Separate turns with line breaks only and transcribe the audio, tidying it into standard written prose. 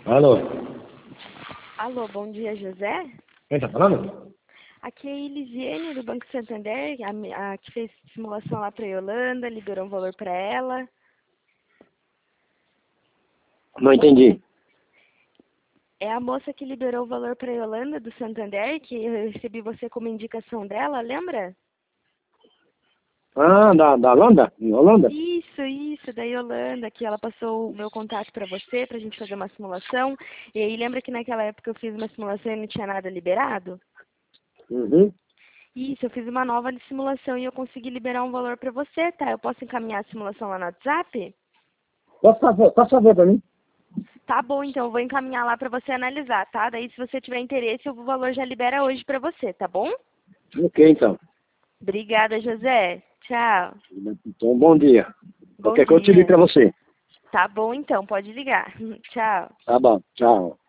Alô?
Alô, bom dia, José?
Quem tá falando?
Aqui é a Elisiane, do Banco Santander, a que fez simulação lá para a Yolanda, liberou um valor para ela.
Não entendi.
É a moça que liberou o valor para a Yolanda, do Santander, que eu recebi você como indicação dela, lembra?
Ah, da Holanda? Em Holanda?
Isso, da Yolanda, que ela passou o meu contato para você, para a gente fazer uma simulação. E aí, lembra que naquela época eu fiz uma simulação e não tinha nada liberado?
Uhum.
Isso, eu fiz uma nova simulação e eu consegui liberar um valor para você, tá? Eu posso encaminhar a simulação lá no WhatsApp?
Posso saber pra mim?
Tá bom, então eu vou encaminhar lá para você analisar, tá? Daí, se você tiver interesse, o valor já libera hoje para você, tá bom?
Ok, então.
Obrigada, José. Tchau.
Então, bom dia.
Bom
Qualquer coisa eu te ligo
dia.
pra você.
Tá bom, então, pode ligar. Tchau.
Tá bom, tchau.